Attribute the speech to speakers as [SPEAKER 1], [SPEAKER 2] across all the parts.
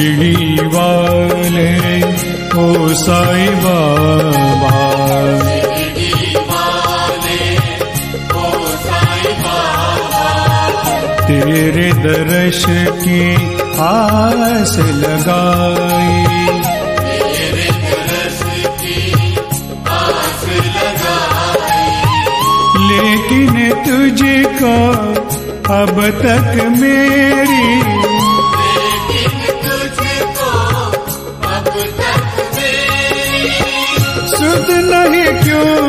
[SPEAKER 1] शिरडी वाले ओ साईं बाबा, तेरे दर्श की आस लगाई, लेकिन तुझको अब तक मेरी सुध नहीं क्यों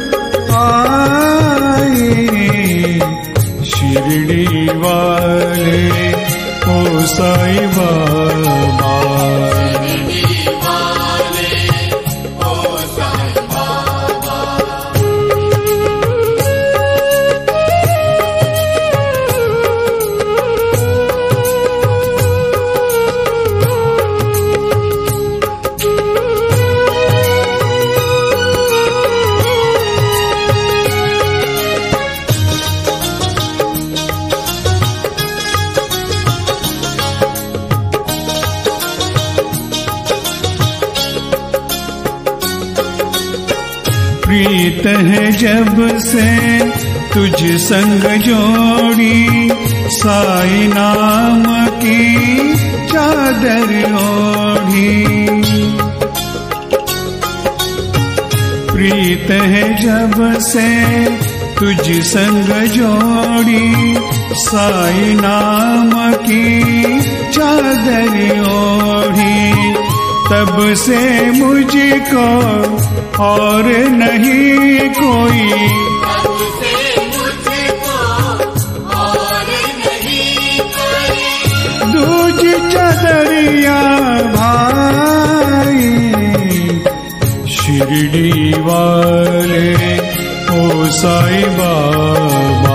[SPEAKER 1] आई। शिरडी वाले ओ साईं बाबा, प्रीत है जब से तुझ संग जोड़ी, साई नाम की चादर ओढ़ी। प्रीत है जब से तुझ संग जोड़ी, साई नाम की चादर ओढ़ी। तब से मुझको और नहीं कोई,
[SPEAKER 2] तब से मुझको और नहीं कोई,
[SPEAKER 1] दूज चादरिया भाई। शिरडी वाले ओ साईं बाबा,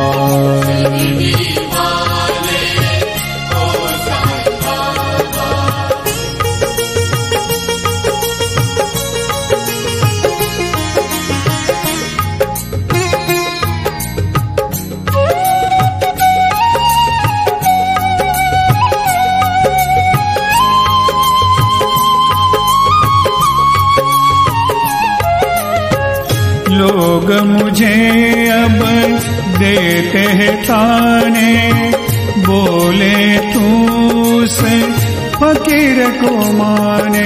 [SPEAKER 1] लोग मुझे अब देते हैं ताने, बोले तू से फकीर को माने।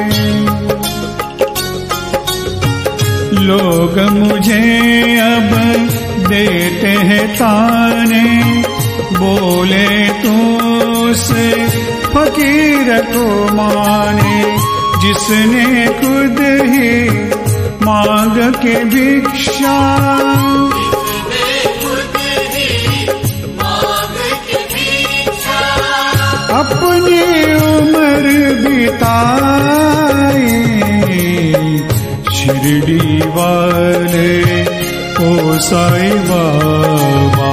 [SPEAKER 1] लोग मुझे अब देते हैं ताने, बोले तू से फकीर को माने। जिसने खुद ही मांग के भिक्षा, अपनी उम्र बिताई। शिरडी वाले ओ साईं बाबा,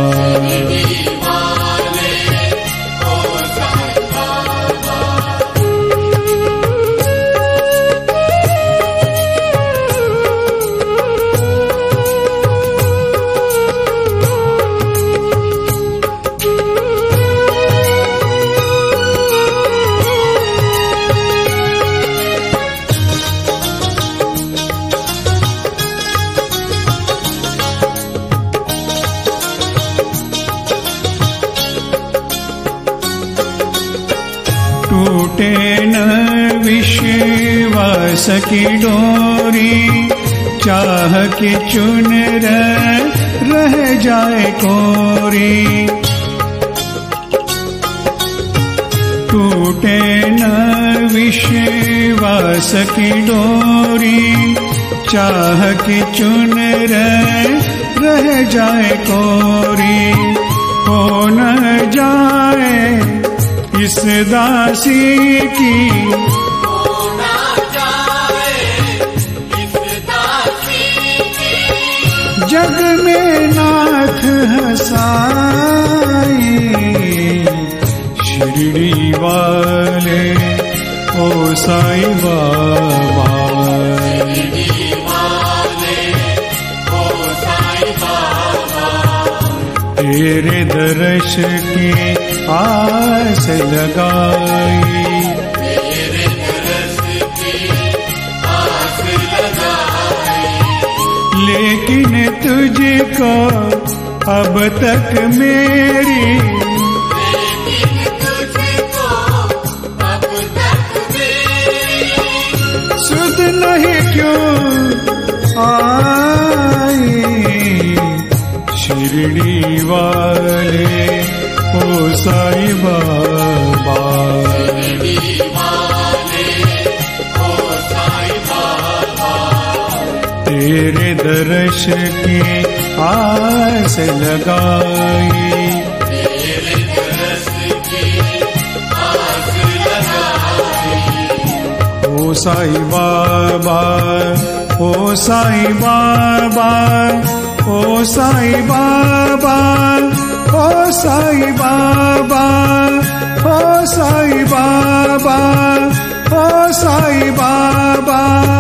[SPEAKER 1] टूटे न विश्वास की डोरी, चाह की चुन रह जाए कोरी। टूटे न विश्वास की डोरी, चाह की चुन रह जाए कोरी। हो न जाए इस दासी की,
[SPEAKER 2] हो ना जाए इस दासी की,
[SPEAKER 1] जग में नाथ हंसाए। शिरडी वाले ओ साईं बाबा, तेरे दर्श की आस लगाई,
[SPEAKER 2] तेरे दर्श की आस लगाई,
[SPEAKER 1] लेकिन तुझको अब तक मेरी
[SPEAKER 2] लेकिन तुझको अब तक मेरी
[SPEAKER 1] सुध नहीं क्यों आई। शिरडी वाले ओ साईं बाबा,
[SPEAKER 2] शिरडी वाले ओ साईं बाबा,
[SPEAKER 1] तेरे दर्श की आस लगाई,
[SPEAKER 2] तेरे दर्श की आस लगाई,
[SPEAKER 1] ओ साईं बाबा, ओ साईं बाबा, ओ साईं बाबा, ओ साईं बाबा, ओ साईं बाबा, ओ साईं बाबा।